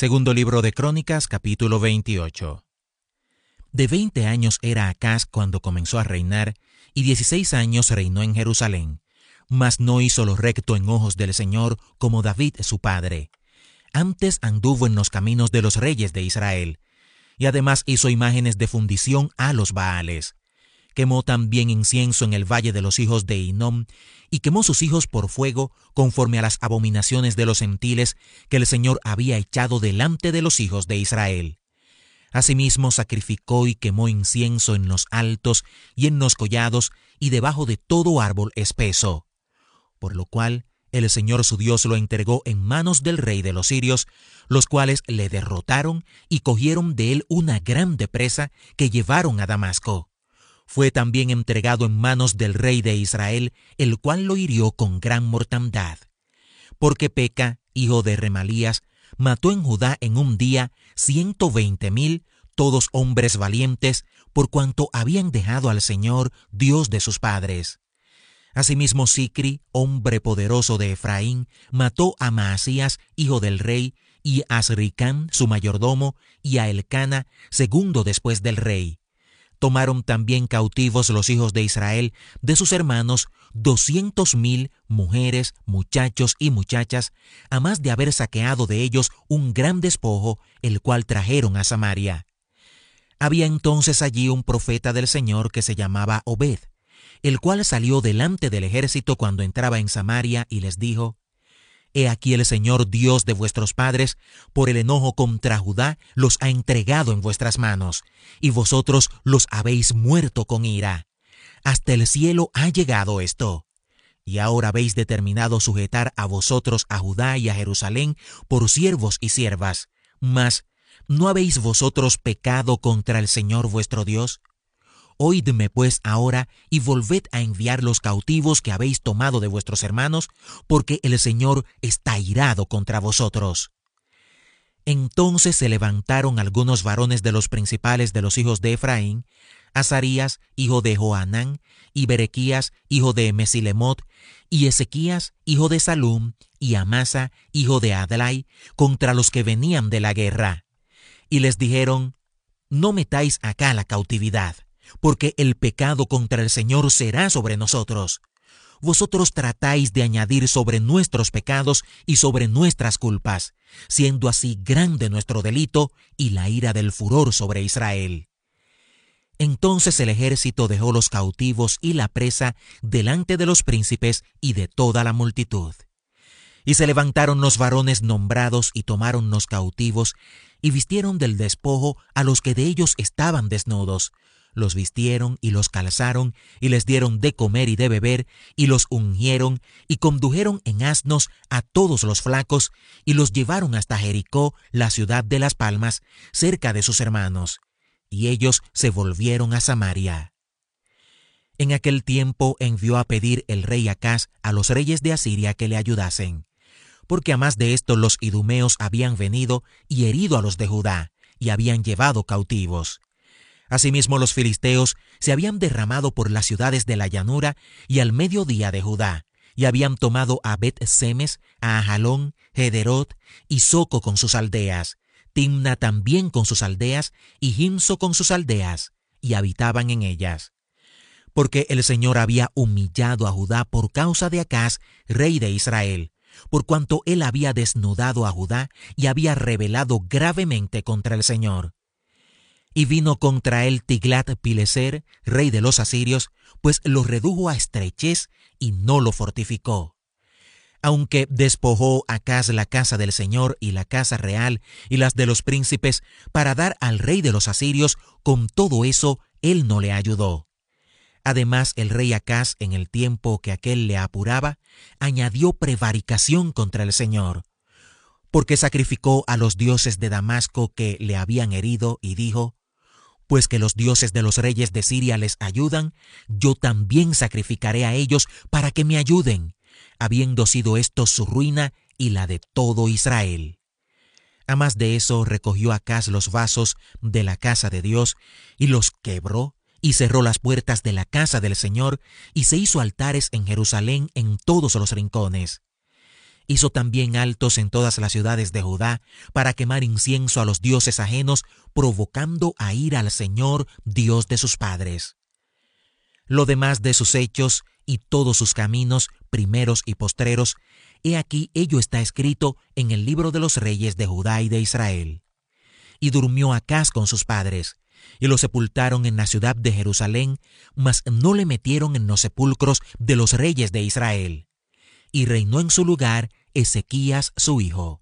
Segundo libro de Crónicas, capítulo 28. De 20 años era Acaz cuando comenzó a reinar, y 16 años reinó en Jerusalén. Mas no hizo lo recto en ojos del Señor como David su padre. Antes anduvo en los caminos de los reyes de Israel, y además hizo imágenes de fundición a los Baales. Quemó también incienso en el valle de los hijos de Hinnom, y quemó sus hijos por fuego, conforme a las abominaciones de los gentiles que el Señor había echado delante de los hijos de Israel. Asimismo sacrificó y quemó incienso en los altos y en los collados y debajo de todo árbol espeso. Por lo cual el Señor su Dios lo entregó en manos del rey de los sirios, los cuales le derrotaron y cogieron de él una grande presa que llevaron a Damasco. Fue también entregado en manos del rey de Israel, el cual lo hirió con gran mortandad. Porque Peca, hijo de Remalías, mató en Judá en un día 120,000, todos hombres valientes, por cuanto habían dejado al Señor, Dios de sus padres. Asimismo Sicri, hombre poderoso de Efraín, mató a Maasías, hijo del rey, y a Azricam, su mayordomo, y a Elcana, segundo después del rey. Tomaron también cautivos los hijos de Israel de sus hermanos 200,000 mujeres, muchachos y muchachas, a más de haber saqueado de ellos un gran despojo, el cual trajeron a Samaria. Había entonces allí un profeta del Señor que se llamaba Obed, el cual salió delante del ejército cuando entraba en Samaria y les dijo: He aquí el Señor Dios de vuestros padres, por el enojo contra Judá, los ha entregado en vuestras manos, y vosotros los habéis muerto con ira. Hasta el cielo ha llegado esto. Y ahora habéis determinado sujetar a vosotros a Judá y a Jerusalén por siervos y siervas. Mas, ¿no habéis vosotros pecado contra el Señor vuestro Dios? Oídme pues ahora y volved a enviar los cautivos que habéis tomado de vuestros hermanos, porque el Señor está irado contra vosotros. Entonces se levantaron algunos varones de los principales de los hijos de Efraín, Azarías, hijo de Johanán, y Berequías, hijo de Mesilemot, y Ezequías, hijo de Salum, y Amasa, hijo de Adlai, contra los que venían de la guerra. Y les dijeron: No metáis acá la cautividad, porque el pecado contra el Señor será sobre nosotros. Vosotros tratáis de añadir sobre nuestros pecados y sobre nuestras culpas, siendo así grande nuestro delito y la ira del furor sobre Israel. Entonces el ejército dejó los cautivos y la presa delante de los príncipes y de toda la multitud. Y se levantaron los varones nombrados y tomaron los cautivos y vistieron del despojo a los que de ellos estaban desnudos. Los vistieron y los calzaron y les dieron de comer y de beber y los ungieron y condujeron en asnos a todos los flacos y los llevaron hasta Jericó, la ciudad de las palmas, cerca de sus hermanos. Y ellos se volvieron a Samaria. En aquel tiempo envió a pedir el rey Acaz a los reyes de Asiria que le ayudasen, porque a más de esto los idumeos habían venido y herido a los de Judá y habían llevado cautivos. Asimismo los filisteos se habían derramado por las ciudades de la llanura y al mediodía de Judá, y habían tomado a Bet-Semes, a Ajalón, Gederot y Soco con sus aldeas, Timna también con sus aldeas, y Gimso con sus aldeas, y habitaban en ellas. Porque el Señor había humillado a Judá por causa de Acaz, rey de Israel, por cuanto él había desnudado a Judá y había rebelado gravemente contra el Señor. Y vino contra él Tiglat-Pileser, rey de los asirios, pues lo redujo a estrechez y no lo fortificó. Aunque despojó Acaz la casa del Señor y la casa real y las de los príncipes para dar al rey de los asirios, con todo eso él no le ayudó. Además, el rey Acaz, en el tiempo que aquél le apuraba, añadió prevaricación contra el Señor, porque sacrificó a los dioses de Damasco que le habían herido y dijo: Pues que los dioses de los reyes de Siria les ayudan, yo también sacrificaré a ellos para que me ayuden, habiendo sido esto su ruina y la de todo Israel. A más de eso, recogió Acaz los vasos de la casa de Dios y los quebró y cerró las puertas de la casa del Señor y se hizo altares en Jerusalén en todos los rincones. Hizo también altos en todas las ciudades de Judá para quemar incienso a los dioses ajenos, provocando a ira al Señor, Dios de sus padres. Lo demás de sus hechos y todos sus caminos, primeros y postreros, he aquí ello está escrito en el libro de los reyes de Judá y de Israel. Y durmió Acaz con sus padres, y lo sepultaron en la ciudad de Jerusalén, mas no le metieron en los sepulcros de los reyes de Israel. Y reinó en su lugar Ezequías su hijo.